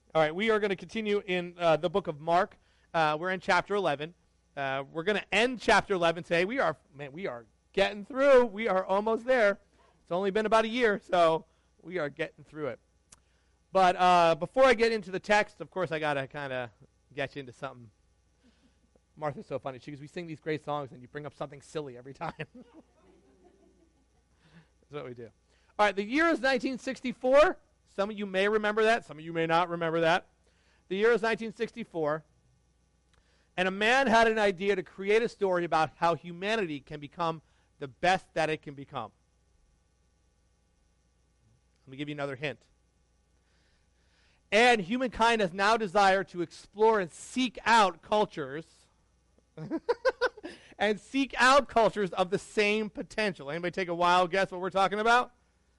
All right, we are going to continue in the book of Mark. We're in chapter 11. We're going to end chapter 11 today. We are getting through. We are almost there. It's only been about a year, so we are getting through it. But before I get into the text, of course, I got to kind of get you into something. Martha's so funny. She goes, we sing these great songs, and you bring up something silly every time. That's what we do. All right, the year is 1964. Some of you may remember that. Some of you may not remember that. The year is 1964. And a man had an idea to create a story about how humanity can become the best that it can become. Let me give you another hint. And humankind has now desired to explore and seek out cultures and seek out cultures of the same potential. Anybody take a wild guess what we're talking about?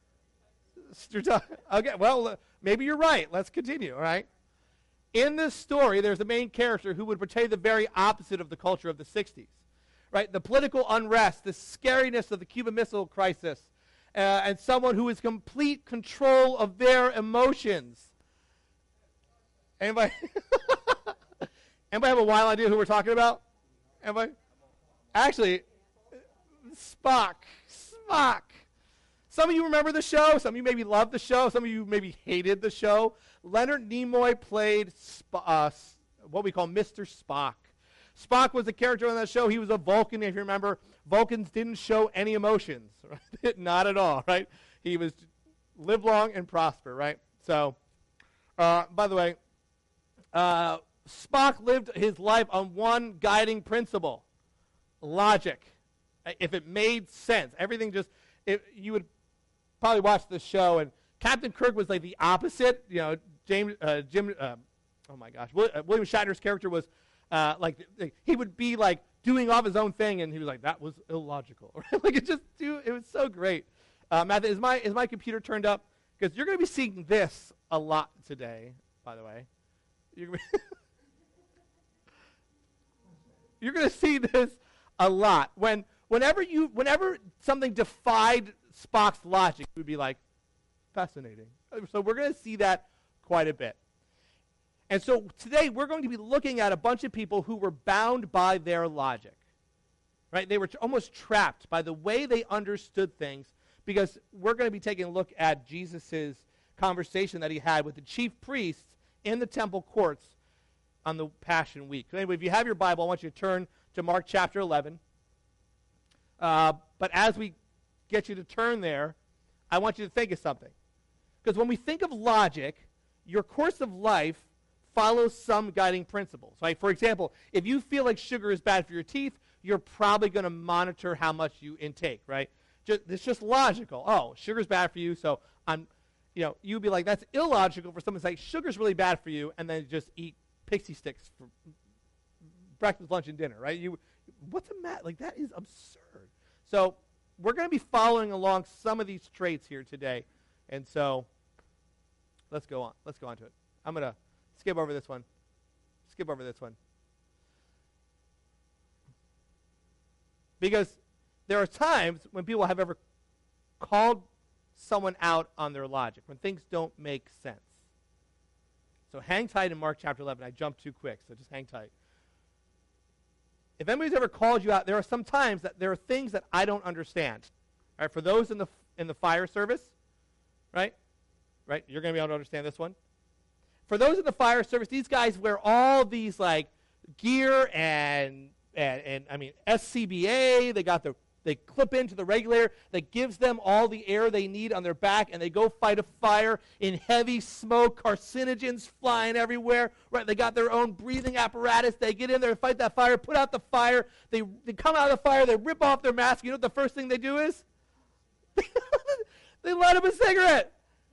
Okay, well, maybe you're right. Let's continue, all right? In this story, there's a main character who would portray the very opposite of the culture of the 60s, right? The political unrest, the scariness of the Cuban Missile Crisis, and someone who is complete control of their emotions. Anybody? Anybody have a wild idea who we're talking about? Anybody? Actually, Spock. Some of you remember the show. Some of you maybe loved the show. Some of you maybe hated the show. Leonard Nimoy played what we call Mr. Spock. Spock was the character on that show. He was a Vulcan, if you remember. Vulcans didn't show any emotions. Right? Not at all, right? He was live long and prosper, right? So, by the way, Spock lived his life on one guiding principle: logic. If it made sense, everything just you would probably watch the show, and Captain Kirk was like the opposite. You know, William Shatner's character was he would be like doing off his own thing, and he was like, that was illogical. Like it was so great. Matthew, is my computer turned up? Because you're going to be seeing this a lot today. By the way, you're going to see this a lot. Whenever something defied Spock's logic, it would be like, fascinating. So we're going to see that quite a bit. And so today we're going to be looking at a bunch of people who were bound by their logic. Right? They were almost trapped by the way they understood things, because we're going to be taking a look at Jesus' conversation that he had with the chief priests in the temple courts on the Passion Week. So anyway, if you have your Bible, I want you to turn to Mark chapter 11. But as we get you to turn there, I want you to think of something. Because when we think of logic, your course of life follows some guiding principles. Right? For example, if you feel like sugar is bad for your teeth, you're probably going to monitor how much you intake, right? It's just logical. Oh, sugar's bad for you, so you'd be like, that's illogical for someone to say sugar's really bad for you, and then just eat pixie sticks for breakfast, lunch, and dinner, right? What's the matter? Like, that is absurd. So we're going to be following along some of these traits here today. And so let's go on. Let's go on to it. I'm going to skip over this one. Because there are times when people have ever called someone out on their logic, when things don't make sense. So hang tight in Mark chapter 11. I jumped too quick, so just hang tight. If anybody's ever called you out, there are some times that there are things that I don't understand. All right, for those in the fire service, right? You're going to be able to understand this one. For those in the fire service, these guys wear all these like gear and I mean SCBA. They clip into the regulator that gives them all the air they need on their back, and they go fight a fire in heavy smoke, carcinogens flying everywhere. Right? They got their own breathing apparatus. They get in there and fight that fire, put out the fire. They come out of the fire. They rip off their mask. You know what the first thing they do is? They light up a cigarette.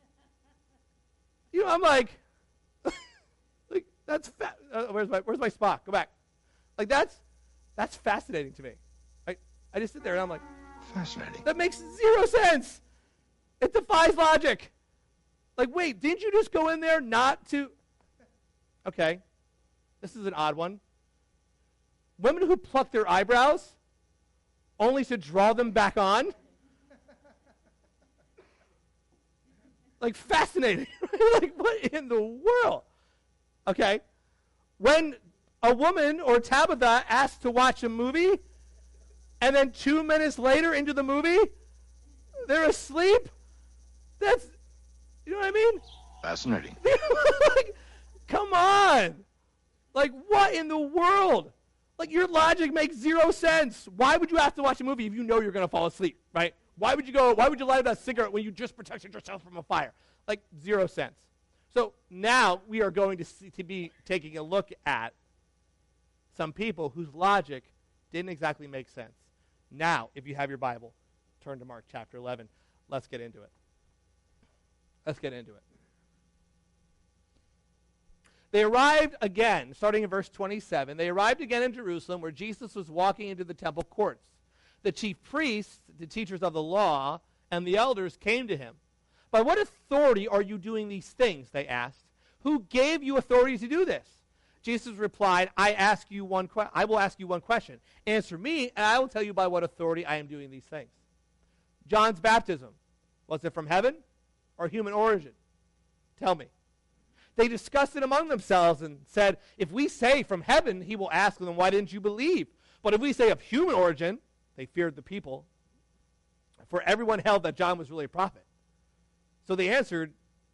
I'm like that's where's my Spock? Go back. Like that's fascinating to me. I just sit there and I'm like, fascinating. That makes zero sense. It defies logic. Like, wait, didn't you just go in there not to? Okay, this is an odd one. Women who pluck their eyebrows only to draw them back on. Like, fascinating. Like, what in the world? Okay? When a woman or Tabitha asks to watch a movie, and then 2 minutes later into the movie, they're asleep, that's, you know what I mean? Fascinating. Like, come on. Like, what in the world? Like, your logic makes zero sense. Why would you have to watch a movie if you know you're going to fall asleep, right? Why would you light a cigarette when you just protected yourself from a fire? Like, zero sense. So now we are going to be taking a look at some people whose logic didn't exactly make sense. Now, if you have your Bible, turn to Mark chapter 11. Let's get into it. They arrived again, starting in verse 27. They arrived again in Jerusalem where Jesus was walking into the temple courts. The chief priests, the teachers of the law, and the elders came to him. By what authority are you doing these things? They asked. Who gave you authority to do this? Jesus replied, I will ask you one question. Answer me, and I will tell you by what authority I am doing these things. John's baptism, was it from heaven or human origin? Tell me. They discussed it among themselves and said, if we say from heaven, he will ask them, why didn't you believe? But if we say of human origin, they feared the people, for everyone held that John was really a prophet. So they answered,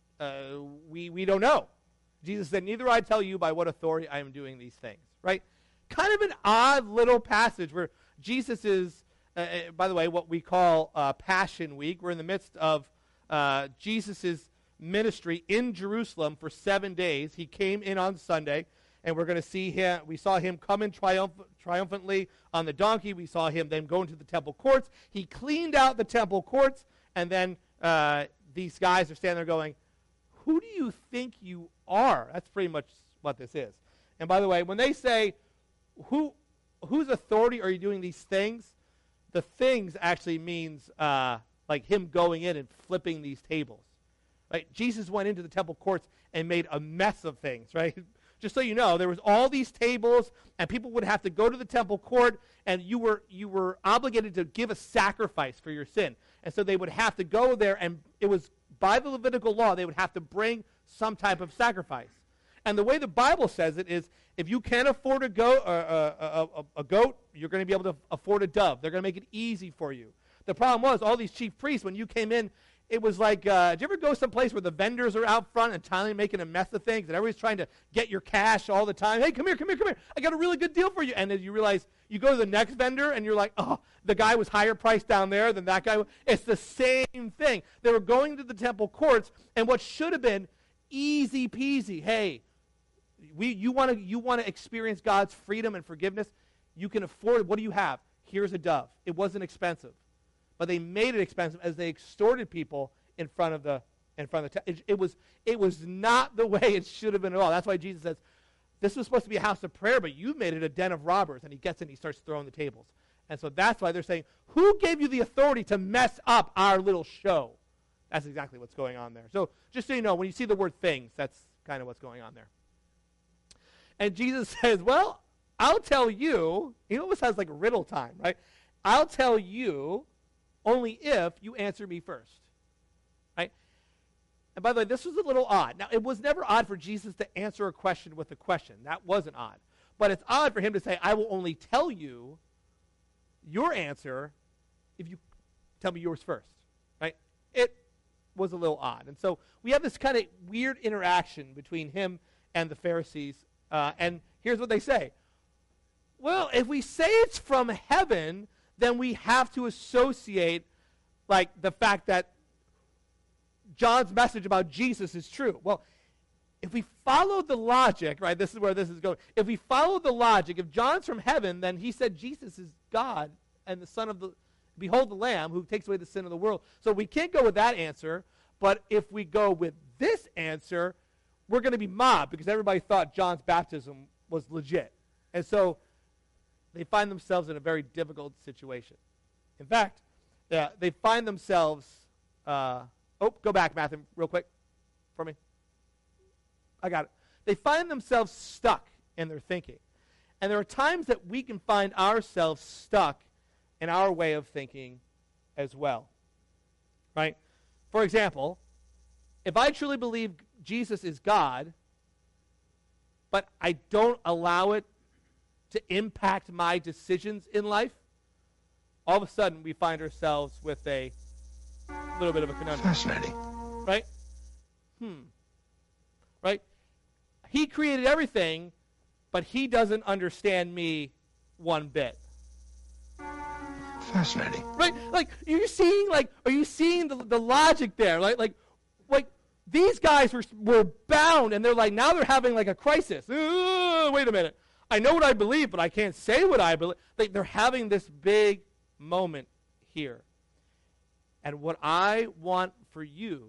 we don't know. Jesus said, neither I tell you by what authority I am doing these things. Right? Kind of an odd little passage where Jesus is, by the way, what we call Passion Week. We're in the midst of Jesus' ministry in Jerusalem for 7 days. He came in on Sunday, and we're going to see him. We saw him come in triumphantly on the donkey. We saw him then go into the temple courts. He cleaned out the temple courts, and then these guys are standing there going, who do you think you are? That's pretty much what this is. And by the way, when they say, whose authority are you doing these things? The things actually means like him going in and flipping these tables. Right? Jesus went into the temple courts and made a mess of things, right? Just so you know, there was all these tables, and people would have to go to the temple court, and you were obligated to give a sacrifice for your sin. And so they would have to go there, and it was by the Levitical law, they would have to bring some type of sacrifice. And the way the Bible says it is, if you can't afford a goat, you're going to be able to afford a dove. They're going to make it easy for you. The problem was, all these chief priests, when you came in, it was like, did you ever go someplace where the vendors are out front and entirely making a mess of things, and everybody's trying to get your cash all the time? Hey, come here. I got a really good deal for you. And then you realize, you go to the next vendor, and you're like, oh, the guy was higher priced down there than that guy. It's the same thing. They were going to the temple courts, and what should have been easy peasy, hey, you want to experience God's freedom and forgiveness? You can afford it. What do you have? Here's a dove. It wasn't expensive. But they made it expensive as they extorted people in front of the it was not the way it should have been at all. That's why Jesus says, this was supposed to be a house of prayer, but you made it a den of robbers. And he gets in, he starts throwing the tables. And so that's why they're saying, who gave you the authority to mess up our little show? That's exactly what's going on there. So just so you know, when you see the word things, that's kind of what's going on there. And Jesus says, well, I'll tell you, he almost has like riddle time, right? I'll tell you only if you answer me first, right? And by the way, this was a little odd. Now, it was never odd for Jesus to answer a question with a question. That wasn't odd. But it's odd for him to say, I will only tell you your answer if you tell me yours first, right? It was a little odd. And so we have this kind of weird interaction between him and the Pharisees. And here's what they say. Well, if we say it's from heaven, then we have to associate like the fact that John's message about Jesus is true. Well, if we follow the logic, right, this is where this is going. If we follow the logic, if John's from heaven, then he said Jesus is God and the Son of the, behold the Lamb who takes away the sin of the world. So we can't go with that answer, but if we go with this answer, we're going to be mobbed because everybody thought John's baptism was legit. And so they find themselves in a very difficult situation. In fact, they find themselves, go back, Matthew, real quick for me. I got it. They find themselves stuck in their thinking. And there are times that we can find ourselves stuck in our way of thinking as well. Right? For example, if I truly believe Jesus is God, but I don't allow it to impact my decisions in life, all of a sudden we find ourselves with a little bit of a conundrum. Fascinating. Right? Right? He created everything, but he doesn't understand me one bit. Fascinating. Right? Like, are you seeing the logic there? Like these guys were bound, and they're like, now they're having like a crisis. Wait a minute. I know what I believe, but I can't say what I believe. They're having this big moment here. And what I want for you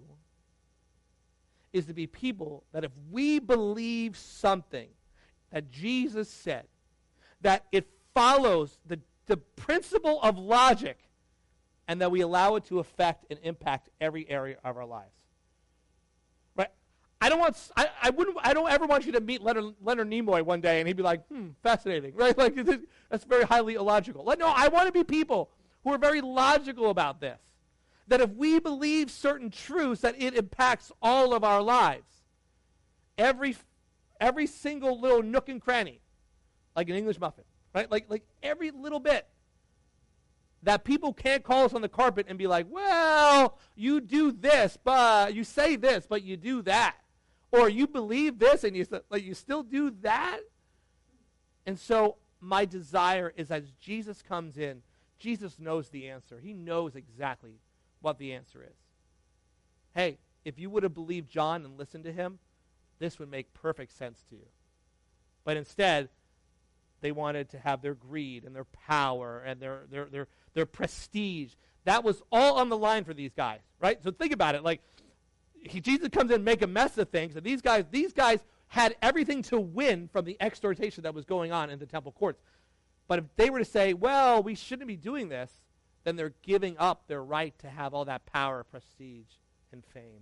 is to be people that if we believe something that Jesus said, that it follows the principle of logic, and that we allow it to affect and impact every area of our lives. Right? I don't ever want you to meet Leonard Nimoy one day and he'd be like, fascinating, right? Like, that's very highly illogical. No, I want to be people who are very logical about this. That if we believe certain truths, that it impacts all of our lives. Every single little nook and cranny, like an English muffin, right? Like every little bit. That people can't call us on the carpet and be like, well, you do this, but you say this, but you do that. Or you believe this and you still do that. And so my desire is as Jesus comes in, Jesus knows the answer. He knows exactly what the answer is. Hey, if you would have believed John and listened to him, this would make perfect sense to you. But instead, they wanted to have their greed and their power and their prestige. That was all on the line for these guys, right? So think about it. Like, Jesus comes in and make a mess of things, and these guys had everything to win from the exhortation that was going on in the temple courts. But if they were to say, well, we shouldn't be doing this, then they're giving up their right to have all that power, prestige, and fame.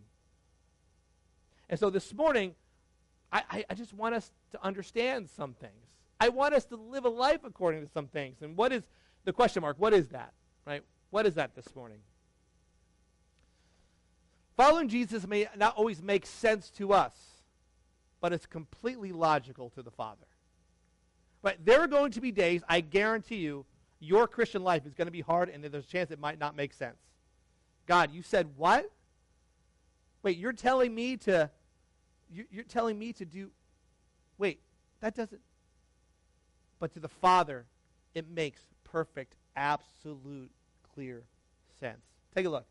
And so this morning, I just want us to understand some things. I want us to live a life according to some things. And what is the question mark? What is that? Right? What is that this morning? Following Jesus may not always make sense to us, but it's completely logical to the Father. But there are going to be days, I guarantee you, your Christian life is going to be hard, and there's a chance it might not make sense. God, you said what? Wait, you're telling me to do, wait, that doesn't. But to the Father, it makes perfect, absolute, clear sense. Take a look.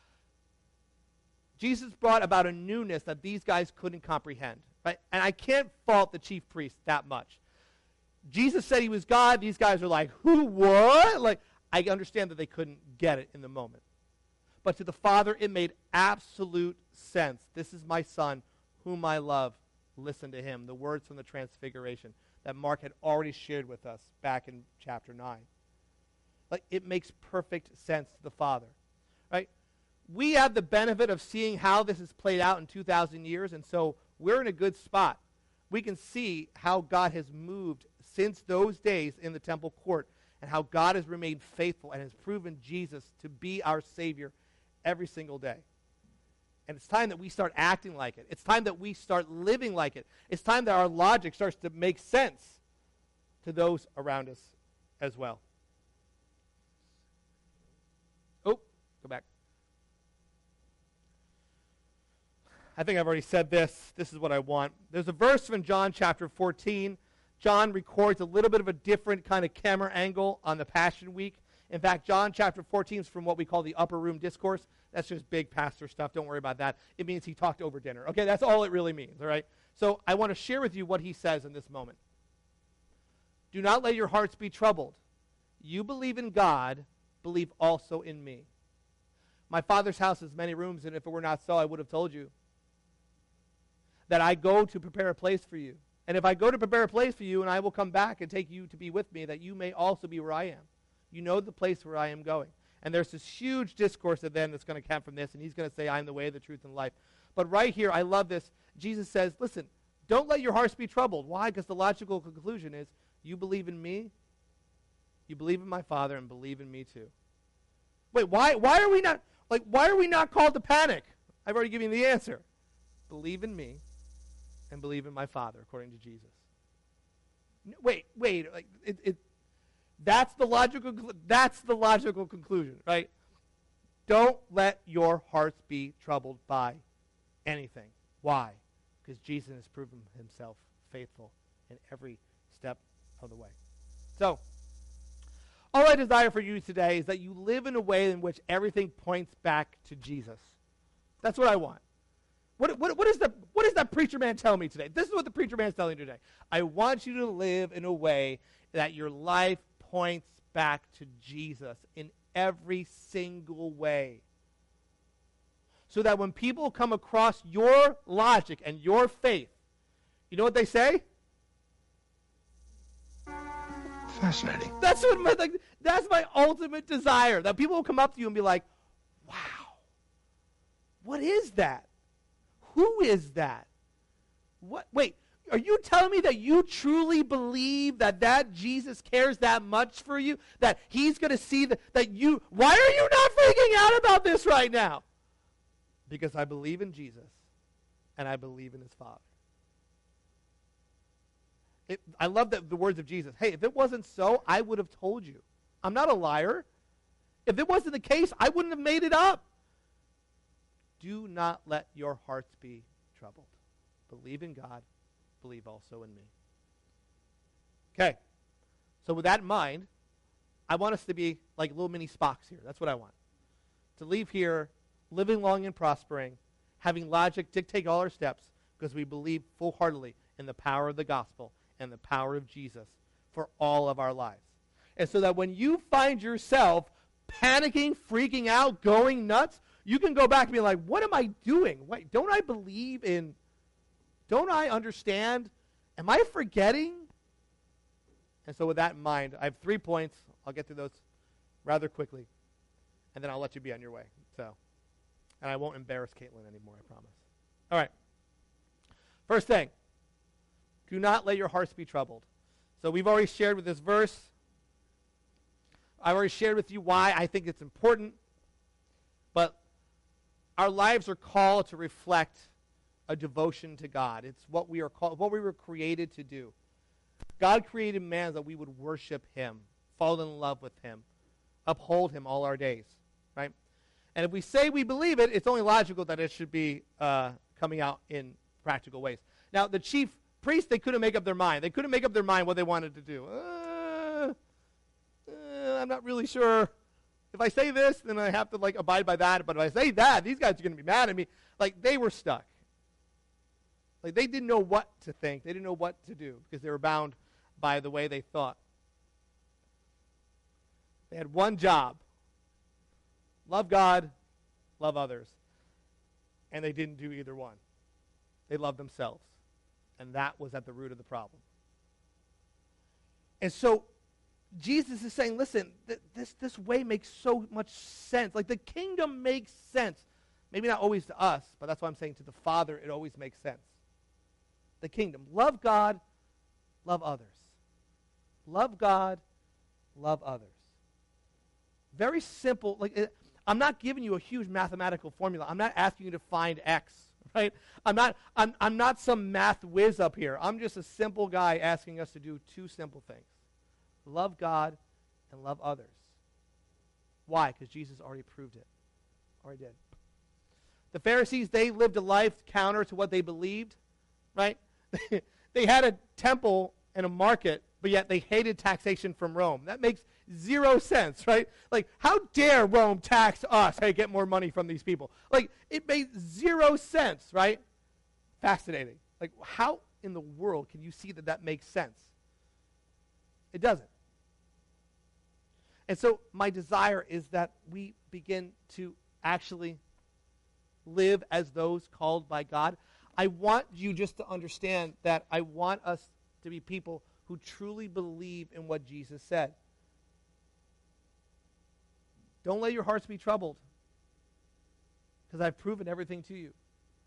Jesus brought about a newness that these guys couldn't comprehend. Right? And I can't fault the chief priests that much. Jesus said he was God. These guys are like, who, what? Like, I understand that they couldn't get it in the moment. But to the Father, it made absolute sense. This is my Son, whom I love. Listen to him. The words from the Transfiguration that Mark had already shared with us back in chapter 9. Like, it makes perfect sense to the Father. Right? We have the benefit of seeing how this has played out in 2,000 years, and so we're in a good spot. We can see how God has moved since those days in the temple court, and how God has remained faithful and has proven Jesus to be our Savior every single day. And it's time that we start acting like it. It's time that we start living like it. It's time that our logic starts to make sense to those around us as well. Oh, go back. I think I've already said this. This is what I want. There's a verse from John chapter 14. John records a little bit of a different kind of camera angle on the Passion Week. In fact, John chapter 14 is from what we call the upper room discourse. That's just big pastor stuff. Don't worry about that. It means he talked over dinner. Okay, that's all it really means, all right? So I want to share with you what he says in this moment. Do not let your hearts be troubled. You believe in God, believe also in me. My Father's house has many rooms, and if it were not so, I would have told you that I go to prepare a place for you. And if I go to prepare a place for you, and I will come back and take you to be with me, that you may also be where I am. You know the place where I am going. And there's this huge discourse at the end that's going to come from this, and he's going to say, I am the way, the truth, and life. But right here, I love this. Jesus says, listen, don't let your hearts be troubled. Why? Because the logical conclusion is, you believe in me, you believe in my Father, and believe in me too. Wait, why are we not called to panic? I've already given you the answer. Believe in me and believe in my Father, according to Jesus. Wait. Like that's the logical conclusion, right? Don't let your hearts be troubled by anything. Why? Because Jesus has proven himself faithful in every step of the way. So, all I desire for you today is that you live in a way in which everything points back to Jesus. That's what I want. What does that preacher man tell me today? This is what the preacher man is telling you today. I want you to live in a way that your life points back to Jesus in every single way. So that when people come across your logic and your faith, you know what they say? Fascinating. That's my ultimate desire. That people will come up to you and be like, wow, what is that? Who is that? What? Wait, are you telling me that you truly believe that Jesus cares that much for you? That he's going to see that you, why are you not freaking out about this right now? Because I believe in Jesus and I believe in his Father. I love the words of Jesus. Hey, if it wasn't so, I would have told you. I'm not a liar. If it wasn't the case, I wouldn't have made it up. Do not let your hearts be troubled. Believe in God. Believe also in me. Okay. So with that in mind, I want us to be like little mini Spocks here. That's what I want. To leave here living long and prospering, having logic dictate all our steps because we believe full-heartedly in the power of the gospel and the power of Jesus for all of our lives. And so that when you find yourself panicking, freaking out, going nuts, you can go back and be like, what am I doing? Wait, don't I believe in, don't I understand? Am I forgetting? And so with that in mind, I have 3 points. I'll get to those rather quickly. And then I'll let you be on your way. And I won't embarrass Caitlin anymore, I promise. All right. First thing, do not let your hearts be troubled. So we've already shared with this verse. I've already shared with you why I think it's important. But our lives are called to reflect a devotion to God. It's what we are called, what we were created to do. God created man that we would worship him, fall in love with him, uphold him all our days, right? And if we say we believe it, it's only logical that it should be coming out in practical ways. Now, the chief priests, they couldn't make up their mind. They couldn't make up their mind what they wanted to do. I'm not really sure. If I say this, then I have to abide by that. But if I say that, these guys are going to be mad at me. They were stuck. They didn't know what to think. They didn't know what to do because they were bound by the way they thought. They had one job. Love God, love others. And they didn't do either one. They loved themselves. And that was at the root of the problem. And so Jesus is saying, listen, this way makes so much sense. The kingdom makes sense. Maybe not always to us, but that's why I'm saying to the Father it always makes sense. The kingdom. Love God, love others. Love God, love others. Very simple. I'm not giving you a huge mathematical formula. I'm not asking you to find X, right? I'm not some math whiz up here. I'm just a simple guy asking us to do 2 simple things. Love God and love others. Why? Because Jesus already proved it. Already did. The Pharisees, they lived a life counter to what they believed, right? They had a temple and a market, but yet they hated taxation from Rome. That makes 0 sense, right? How dare Rome tax us? Hey, get more money from these people. It made 0 sense, right? Fascinating. How in the world can you see that makes sense? It doesn't. And so my desire is that we begin to actually live as those called by God. I want you just to understand that I want us to be people who truly believe in what Jesus said. Don't let your hearts be troubled, because I've proven everything to you.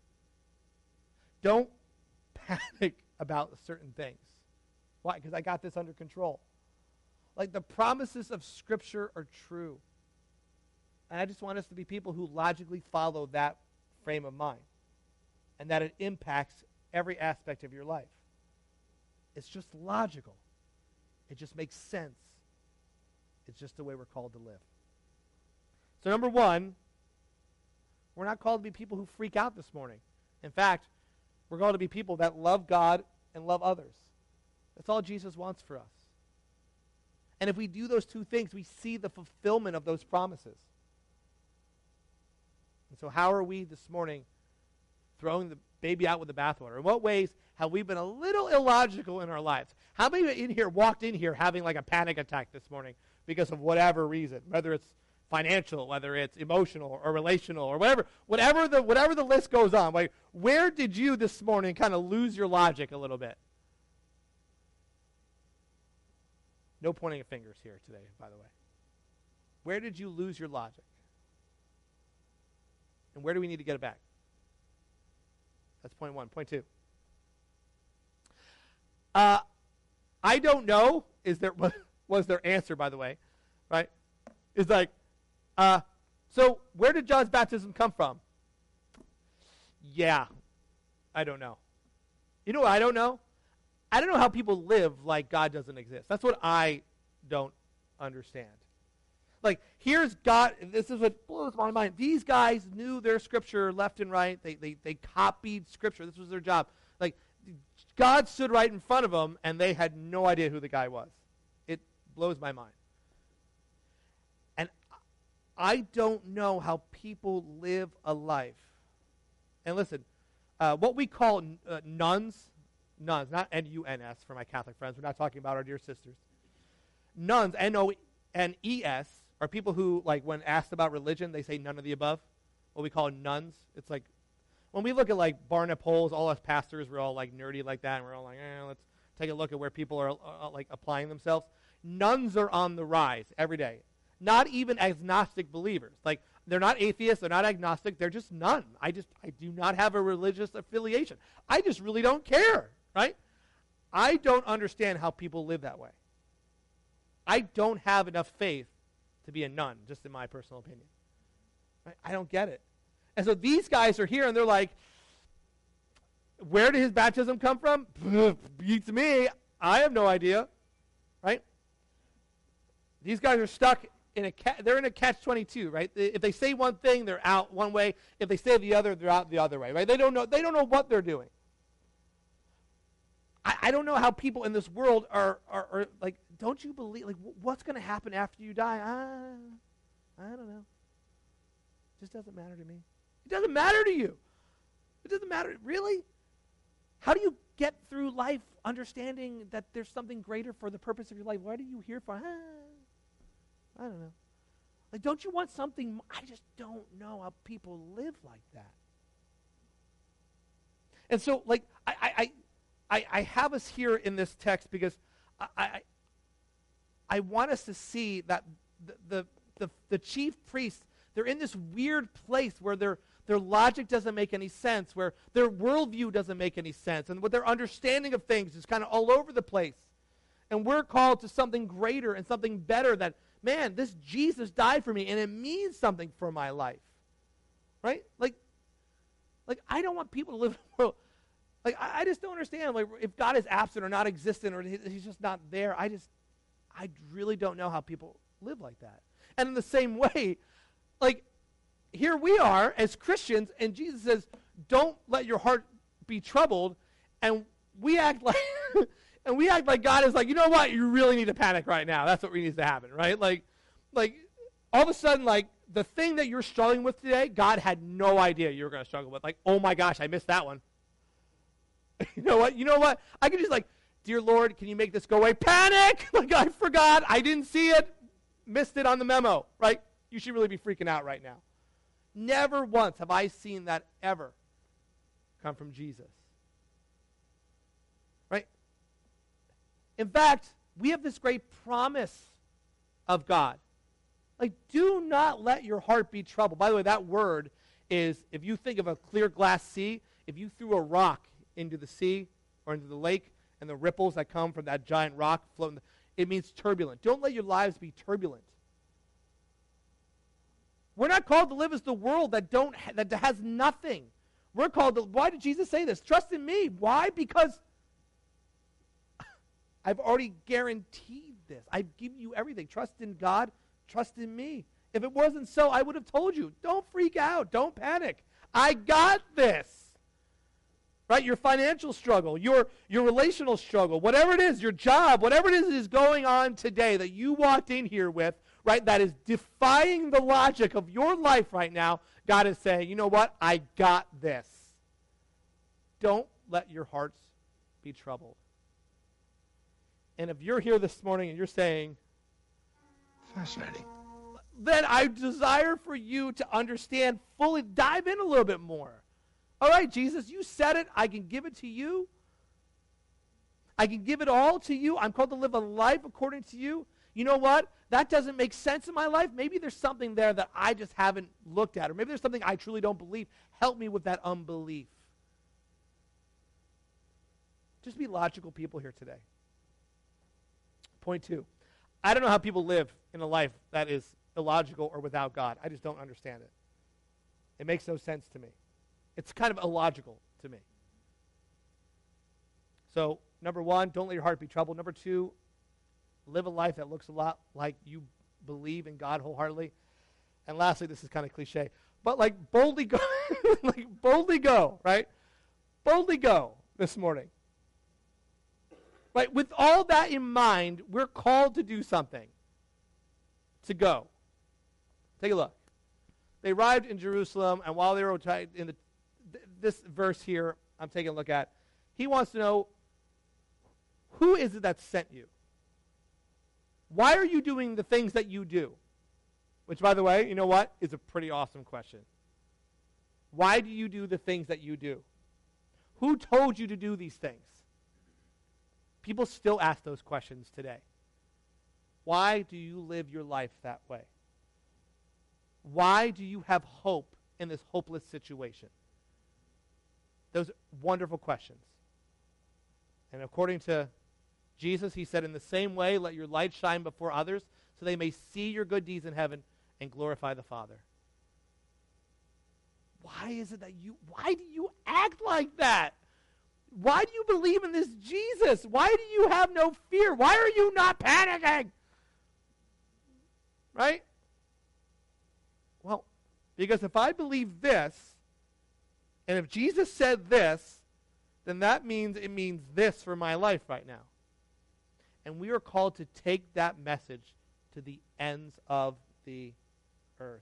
Don't panic about certain things. Why? Because I got this under control. The promises of Scripture are true. And I just want us to be people who logically follow that frame of mind, and that it impacts every aspect of your life. It's just logical. It just makes sense. It's just the way we're called to live. So number one, we're not called to be people who freak out this morning. In fact, we're called to be people that love God and love others. That's all Jesus wants for us. And if we do those two things, we see the fulfillment of those promises. And so how are we this morning throwing the baby out with the bathwater? In what ways have we been a little illogical in our lives? How many in here walked in here having like a panic attack this morning because of whatever reason, whether it's financial, whether it's emotional or relational or whatever the list goes on? Like, where did you this morning kind of lose your logic a little bit? No pointing of fingers here today, by the way. Where did you lose your logic? And where do we need to get it back? That's point one. Point two. I don't know was their answer, by the way, right? It's like, so where did John's baptism come from? Yeah, I don't know. You know what I don't know? I don't know how people live like God doesn't exist. That's what I don't understand. Like, here's God. This is what blows my mind. These guys knew their scripture left and right. They copied scripture. This was their job. Like, God stood right in front of them, and they had no idea who the guy was. It blows my mind. And I don't know how people live a life. And listen, what we call nuns, not N-U-N-S for my Catholic friends. We're not talking about our dear sisters. Nuns, N-O-N-E-S, are people who, like, when asked about religion, they say none of the above. What we call nuns. It's like, when we look at, like, Barna polls, all us pastors, we're all, like, nerdy like that, and we're all like, let's take a look at where people are like, applying themselves. Nuns are on the rise every day. Not even agnostic believers. Like, they're not atheists, they're not agnostic, they're just none. I do not have a religious affiliation. I just really don't care, right? I don't understand how people live that way. I don't have enough faith to be a nun, just in my personal opinion. Right? I don't get it. And so these guys are here, and they're like, where did his baptism come from? Beats me. I have no idea. Right? These guys are stuck in they're in a catch-22, right? If they say one thing, they're out one way. If they say the other, they're out the other way, right? They don't know what they're doing. I don't know how people in this world are like, don't you believe, like, what's going to happen after you die? I don't know. It just doesn't matter to me. It doesn't matter to you. It doesn't matter. Really? How do you get through life understanding that there's something greater for the purpose of your life? What are you here for? I don't know. Like, don't you want something? I just don't know how people live like that. And so, like, I have us here in this text because I want us to see that the chief priests, they're in this weird place where their logic doesn't make any sense, where their worldview doesn't make any sense, and what their understanding of things is kind of all over the place. And we're called to something greater and something better, that, man, this Jesus died for me, and it means something for my life. Right? Like I don't want people to live in a world. Like, I just don't understand, like, if God is absent or not existent or he's just not there. I really don't know how people live like that. And in the same way, like, here we are as Christians, and Jesus says, don't let your heart be troubled, and we act like God is like, you know what, you really need to panic right now. That's what needs to happen, right? Like all of a sudden, like, the thing that you're struggling with today, God had no idea you were going to struggle with. Like, oh my gosh, I missed that one. You know what? I could just, like, dear Lord, can you make this go away? Panic! Like, I forgot. I didn't see it. Missed it on the memo, right? You should really be freaking out right now. Never once have I seen that ever come from Jesus. Right? In fact, we have this great promise of God. Like, do not let your heart be troubled. By the way, that word is, if you think of a clear glass sea, if you threw a rock into the sea or into the lake, and the ripples that come from that giant rock floating, it means turbulent. Don't let your lives be turbulent. We're not called to live as the world that has nothing. We're called to, why did Jesus say this? Trust in me. Why? Because I've already guaranteed this. I've given you everything. Trust in God. Trust in me. If it wasn't so, I would have told you. Don't freak out. Don't panic. I got this. Right? Your financial struggle, your relational struggle, whatever it is, your job, whatever it is going on today that you walked in here with, right, that is defying the logic of your life right now, God is saying, you know what? I got this. Don't let your hearts be troubled. And if you're here this morning and you're saying, Fascinating. then I desire for you to understand fully, dive in a little bit more. All right, Jesus, you said it. I can give it to you. I can give it all to you. I'm called to live a life according to you. You know what? That doesn't make sense in my life. Maybe there's something there that I just haven't looked at, or maybe there's something I truly don't believe. Help me with that unbelief. Just be logical people here today. Point 2. I don't know how people live in a life that is illogical or without God. I just don't understand it. It makes no sense to me. It's kind of illogical to me. So, number 1, don't let your heart be troubled. Number 2, live a life that looks a lot like you believe in God wholeheartedly. And lastly, this is kind of cliche, but like boldly go, boldly go, right? Boldly go this morning. Right? With all that in mind, we're called to do something. To go. Take a look. They arrived in Jerusalem, and while they were in this verse here, I'm taking a look at, he wants to know, who is it that sent you? Why are you doing the things that you do? Which, by the way, you know what, is a pretty awesome question. Why do you do the things that you do? Who told you to do these things? People still ask those questions today. Why do you live your life that way? Why do you have hope in this hopeless situation? Those are wonderful questions. And according to Jesus, he said, in the same way, let your light shine before others so they may see your good deeds in heaven and glorify the Father. Why do you act like that? Why do you believe in this Jesus? Why do you have no fear? Why are you not panicking? Right? Well, because if I believe this, and if Jesus said this, then that means it means this for my life right now. And we are called to take that message to the ends of the earth.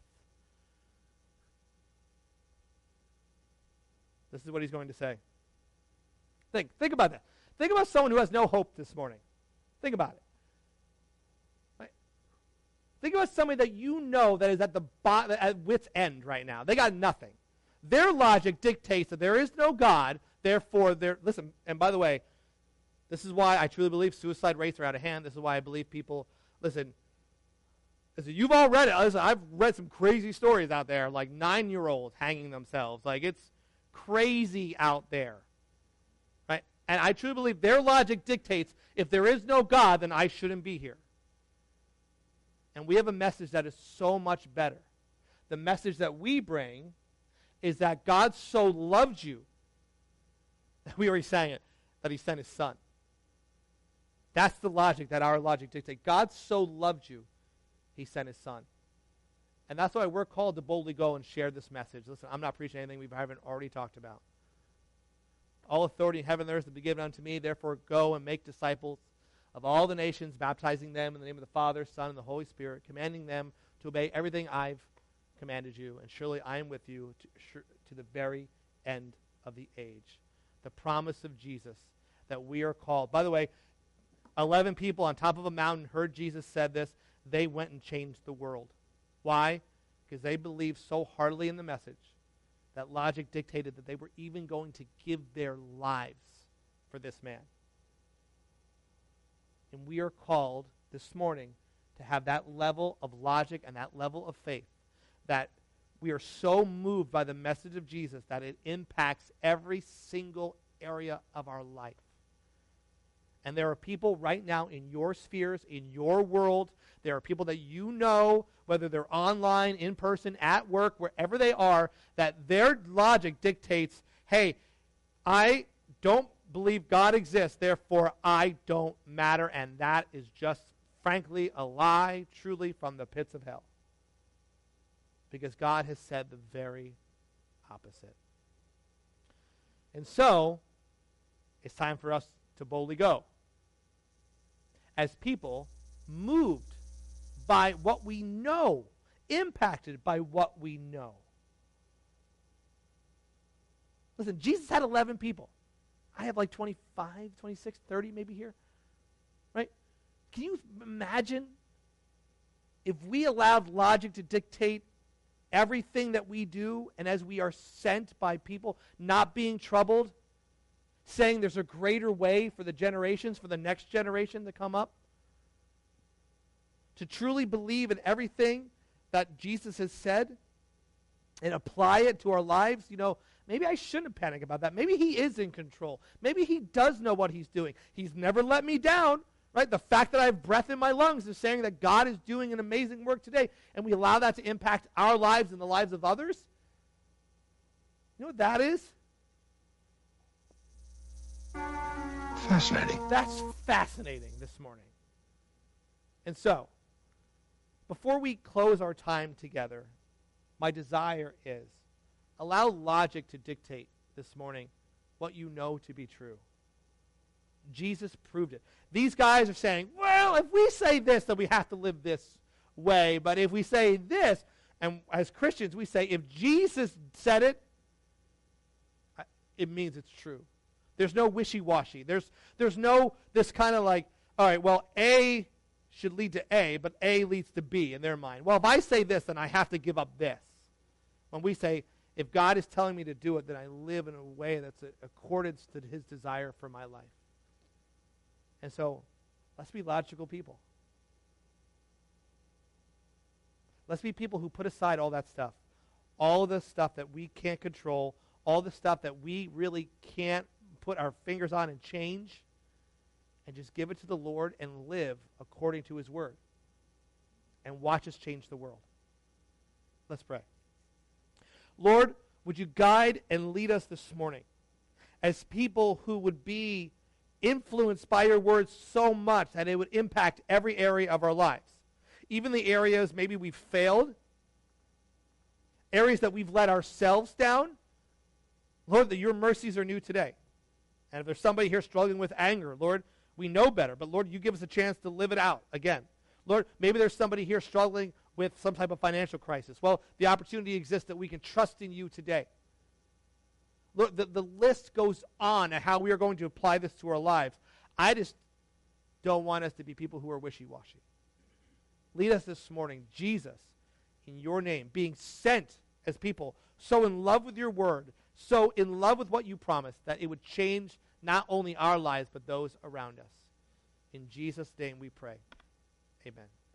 This is what he's going to say. Think about that. Think about someone who has no hope this morning. Think about it. Right? Think about somebody that you know that is at wit's end right now. They got nothing. Their logic dictates that there is no God, therefore listen, and by the way, this is why I truly believe suicide rates are out of hand. This is why I believe people, listen, you've all read it. Listen, I've read some crazy stories out there, like 9-year-olds hanging themselves. Like, it's crazy out there. Right? And I truly believe their logic dictates, if there is no God, then I shouldn't be here. And we have a message that is so much better. The message that we bring is that God so loved you, we already sang it, that he sent his son. That's the logic that our logic dictates. God so loved you, he sent his son. And that's why we're called to boldly go and share this message. Listen, I'm not preaching anything we haven't already talked about. All authority in heaven and earth has been given unto me. Therefore, go and make disciples of all the nations, baptizing them in the name of the Father, Son, and the Holy Spirit, commanding them to obey everything I've commanded you. And surely I am with you to the very end of the age. The promise of Jesus that we are called. By the way, 11 people on top of a mountain heard Jesus said this. They went and changed the world. Why? Because they believed so heartily in the message that logic dictated that they were even going to give their lives for this man. And we are called this morning to have that level of logic and that level of faith, that we are so moved by the message of Jesus that it impacts every single area of our life. And there are people right now in your spheres, in your world. There are people that you know, whether they're online, in person, at work, wherever they are, that their logic dictates, hey, I don't believe God exists, therefore I don't matter. And that is just, frankly, a lie, truly, from the pits of hell. Because God has said the very opposite. And so, it's time for us to boldly go. As people moved by what we know, impacted by what we know. Listen, Jesus had 11 people. I have like 25, 26, 30 maybe here. Right? Can you imagine if we allowed logic to dictate everything that we do, and as we are sent by people not being troubled, saying there's a greater way for the generations, for the next generation to come up? To truly believe in everything that Jesus has said and apply it to our lives, maybe I shouldn't panic about that. Maybe he is in control. Maybe he does know what he's doing. He's never let me down, right? The fact that I have breath in my lungs is saying that God is doing an amazing work today, and we allow that to impact our lives and the lives of others. You know what that is? Fascinating. That's fascinating this morning. And so, before we close our time together, my desire is allow logic to dictate this morning what you know to be true. Jesus proved it. These guys are saying, well, if we say this, then we have to live this way. But if we say this, and as Christians we say, if Jesus said it, it means it's true. There's no wishy-washy. There's no this kind of like, all right, well, A should lead to A, but A leads to B in their mind. Well, if I say this, then I have to give up this. When we say, if God is telling me to do it, then I live in a way that's in accordance to his desire for my life. And so, let's be logical people. Let's be people who put aside all that stuff. All the stuff that we can't control, all the stuff that we really can't put our fingers on and change, and just give it to the Lord and live according to his word. And watch us change the world. Let's pray. Lord, would you guide and lead us this morning as people who would be influenced by your words so much that it would impact every area of our lives. Even the areas maybe we've failed, areas that we've let ourselves down. Lord, that your mercies are new today. And if there's somebody here struggling with anger, Lord, we know better, but Lord, you give us a chance to live it out again. Lord, maybe there's somebody here struggling with some type of financial crisis. Well, the opportunity exists that we can trust in you today. Lord, the list goes on at how we are going to apply this to our lives. I just don't want us to be people who are wishy-washy. Lead us this morning, Jesus, in your name, being sent as people so in love with your word, so in love with what you promised, that it would change not only our lives, but those around us. In Jesus' name we pray. Amen.